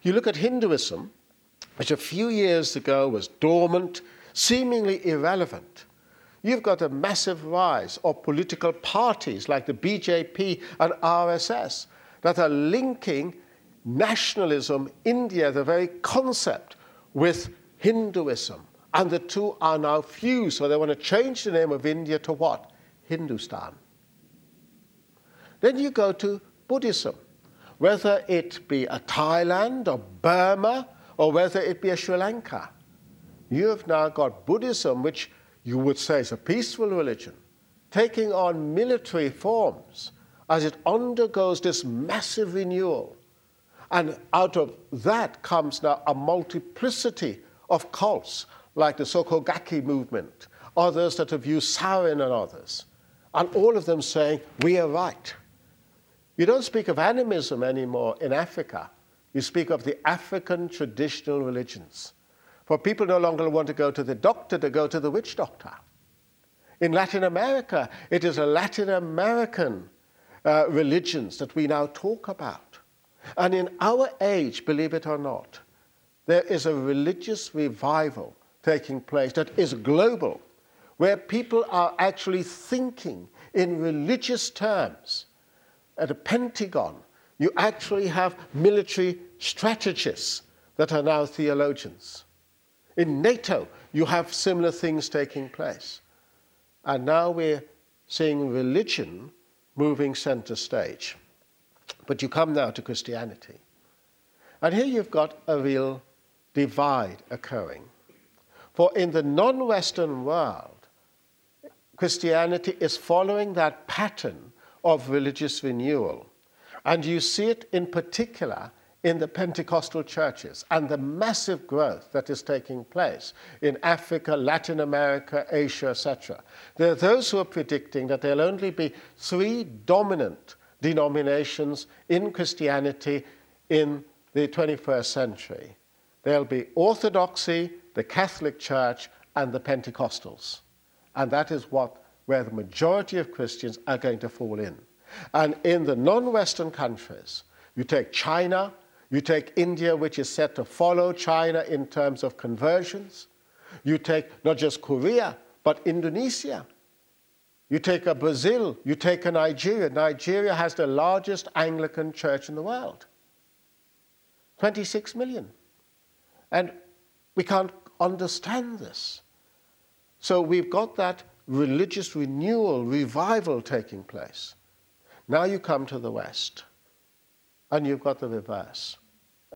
You look at Hinduism, which a few years ago was dormant, seemingly irrelevant. You've got a massive rise of political parties like the BJP and RSS that are linking nationalism, India, the very concept, with Hinduism. And the two are now fused, so they want to change the name of India to what? Hindustan. Then you go to Buddhism, whether it be a Thailand or Burma, or whether it be a Sri Lanka. You have now got Buddhism, which you would say is a peaceful religion, taking on military forms as it undergoes this massive renewal. And out of that comes now a multiplicity of cults, like the Sokogaki movement, others that have used sarin and others, and all of them saying, we are right. You don't speak of animism anymore in Africa. You speak of the African traditional religions. For people no longer want to go to the doctor, they go to the witch doctor. In Latin America, it is a Latin American religions that we now talk about. And in our age, believe it or not, there is a religious revival taking place that is global, where people are actually thinking in religious terms. At the Pentagon, you actually have military strategists that are now theologians. In NATO, you have similar things taking place. And now we're seeing religion moving center stage. But you come now to Christianity. And here you've got a real divide occurring. For in the non-Western world, Christianity is following that pattern of religious renewal. And you see it in particular in the Pentecostal churches and the massive growth that is taking place in Africa, Latin America, Asia, etc. There are those who are predicting that there'll only be 3 dominant denominations in Christianity in the 21st century. There'll be Orthodoxy, the Catholic Church, and the Pentecostals. And that is where the majority of Christians are going to fall in. And in the non-Western countries, you take China, you take India, which is set to follow China in terms of conversions. You take not just Korea, but Indonesia. You take a Brazil, you take a Nigeria. Nigeria has the largest Anglican church in the world. 26 million. And we can't understand this. So we've got that religious renewal, revival taking place. Now you come to the West, and you've got the reverse.